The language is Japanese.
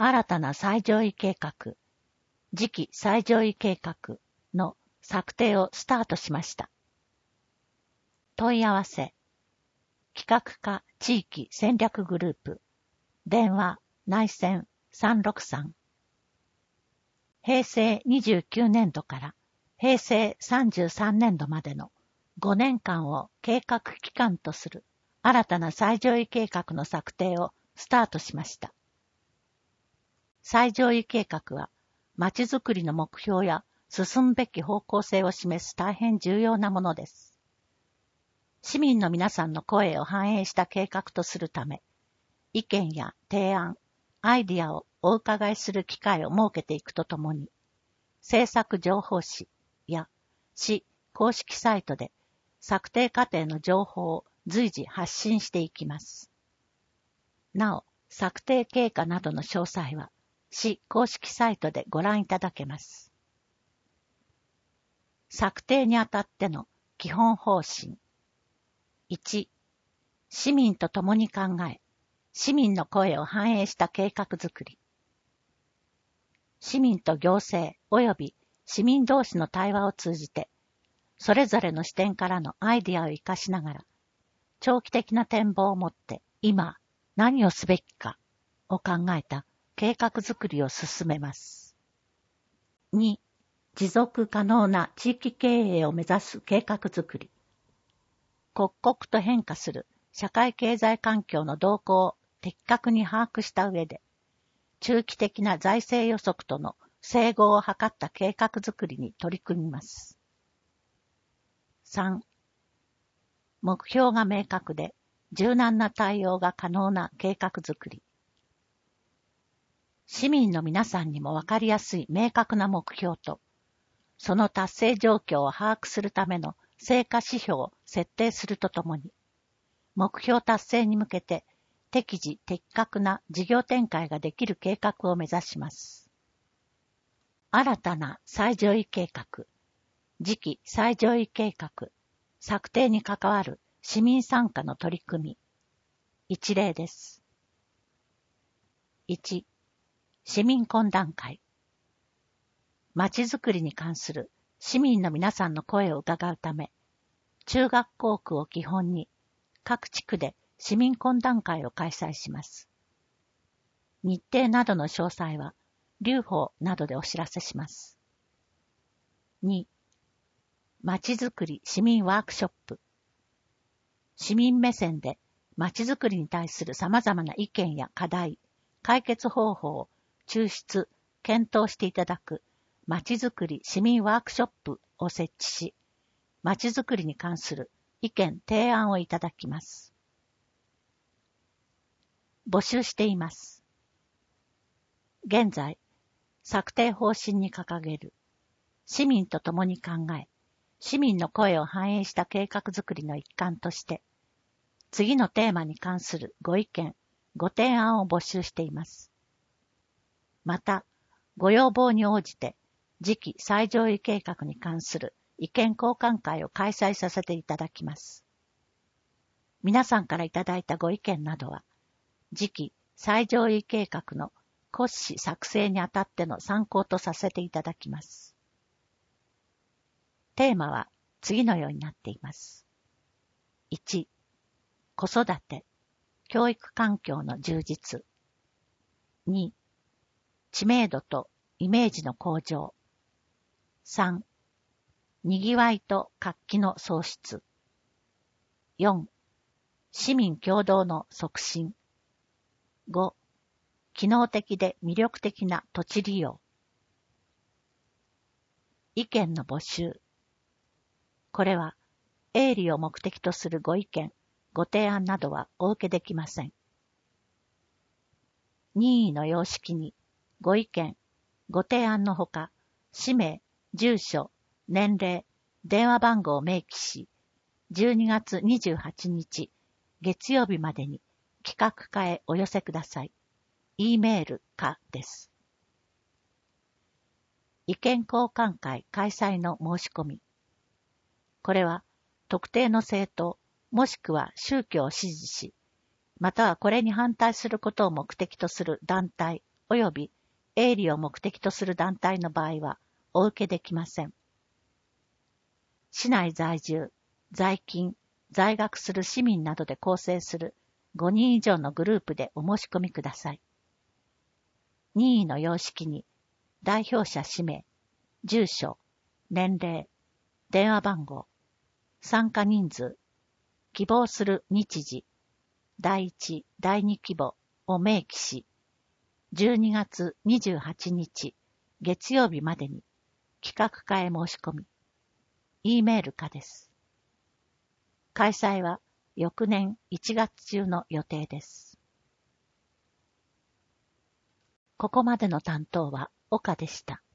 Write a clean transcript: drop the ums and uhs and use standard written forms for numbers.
新たな最上位計画、次期最上位計画の策定をスタートしました。問い合わせ、企画課地域戦略グループ、電話内線363。平成29年度から平成33年度までの5年間を計画期間とする新たな最上位計画の策定をスタートしました。最上位計画は、まちづくりの目標や進むべき方向性を示す大変重要なものです。市民の皆さんの声を反映した計画とするため、意見や提案、アイディアをお伺いする機会を設けていくとともに、政策情報誌や市公式サイトで策定過程の情報を随時発信していきます。なお、策定経過などの詳細は、市公式サイトでご覧いただけます。策定にあたっての基本方針。1、市民と共に考え、市民の声を反映した計画づくり。市民と行政及び市民同士の対話を通じて、それぞれの視点からのアイデアを活かしながら、長期的な展望を持って今何をすべきかを考えた計画づくりを進めます。2、持続可能な地域経営を目指す計画づくり。刻々と変化する社会経済環境の動向を的確に把握した上で、中期的な財政予測との整合を図った計画づくりに取り組みます。3、目標が明確で柔軟な対応が可能な計画づくり。市民の皆さんにもわかりやすい明確な目標と、その達成状況を把握するための成果指標を設定するとともに、目標達成に向けて適時的確な事業展開ができる計画を目指します。新たな最上位計画、次期最上位計画、策定に関わる市民参加の取り組み。一例です。1、市民懇談会。まちづくりに関する市民の皆さんの声を伺うため、中学校区を基本に各地区で市民懇談会を開催します。日程などの詳細は、留保などでお知らせします。2、まちづくり市民ワークショップ。市民目線でまちづくりに対する様々な意見や課題、解決方法を抽出、検討していただくまちづくり市民ワークショップを設置し、まちづくりに関する意見提案をいただきます。募集しています。現在、策定方針に掲げる市民と共に考え、市民の声を反映した計画づくりの一環として、次のテーマに関するご意見、ご提案を募集しています。また、ご要望に応じて、次期最上位計画に関する意見交換会を開催させていただきます。皆さんからいただいたご意見などは、次期最上位計画の骨子作成にあたっての参考とさせていただきます。テーマは次のようになっています。1、子育て、教育環境の充実。2、知名度とイメージの向上。3、にぎわいと活気の創出。4、市民共同の促進。5、機能的で魅力的な土地利用。意見の募集。これは、営利を目的とするご意見、ご提案などはお受けできません。任意の様式に、ご意見、ご提案のほか、氏名、住所、年齢、電話番号を明記し、12月28日、月曜日までに企画課へお寄せください。E メールかです。意見交換会開催の申し込み。これは特定の政党もしくは宗教を支持し、またはこれに反対することを目的とする団体及び営利を目的とする団体の場合はお受けできません。市内在住、在勤、在学する市民などで構成する5人以上のグループでお申し込みください。任意の様式に代表者氏名、住所、年齢、電話番号、参加人数、希望する日時、第1、第2希望を明記し、12月28日月曜日までに企画課へ申し込み、E メールかです。開催は翌年1月中の予定です。ここまでの担当は岡でした。